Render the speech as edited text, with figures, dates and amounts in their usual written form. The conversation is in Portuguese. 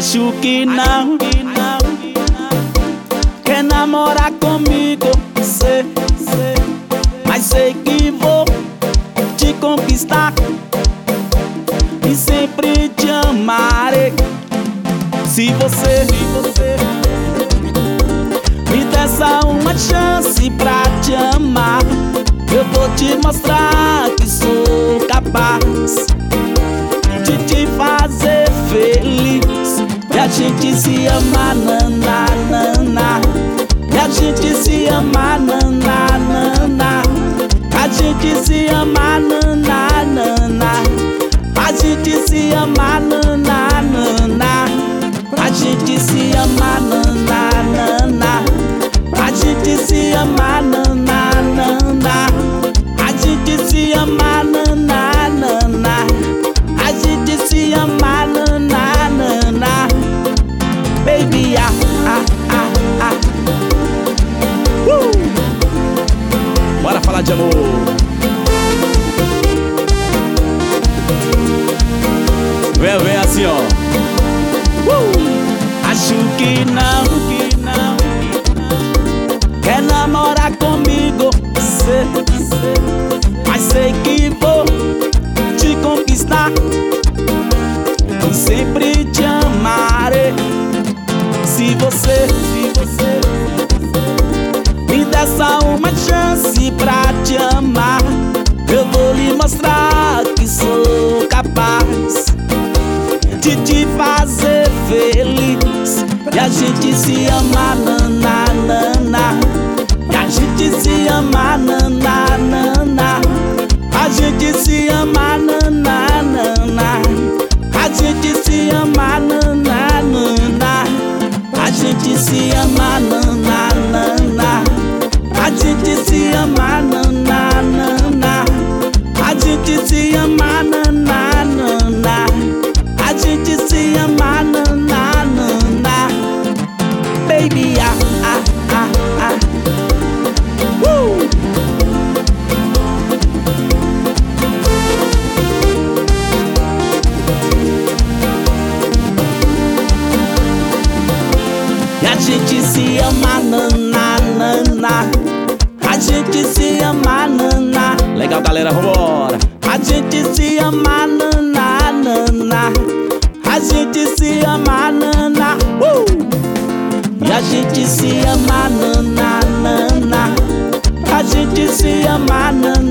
Acho que não quer namorar comigo, sei, mas sei que vou te conquistar e sempre te amarei. Se você me der só uma chance pra te amar, eu vou te mostrar que sou capaz de te fazer feliz. E a gente se ama, nananana. E a gente se ama, nananana. A gente se ama, nananana. A gente se ama, nananana. A gente se ama, nananana. A gente se ama, nananana. A gente se ama, nananana. A gente se ama, nananana. Baby, Bora falar de amor. Vem assim, ó. Acho que não quer namorar comigo, sei, mas sei que vou te conquistar e sempre te amarei. Se você me der só uma chance pra te amar, eu vou lhe mostrar que sou capaz de te fazer feliz. E a gente se ama, nananana. E a gente se ama, nananana. A gente se ama, nananana. A gente se ama, nananana. A gente se ama, nananana. A gente se ama, nananana. A gente se ama, nananana. A gente se ama, nananana. Baby, E a gente se ama, nananana. A gente se ama, nanana. Legal, galera, vambora. A gente se ama, nananana. A gente se ama, nanana. E a gente se ama, nananana. A gente se ama, nanana.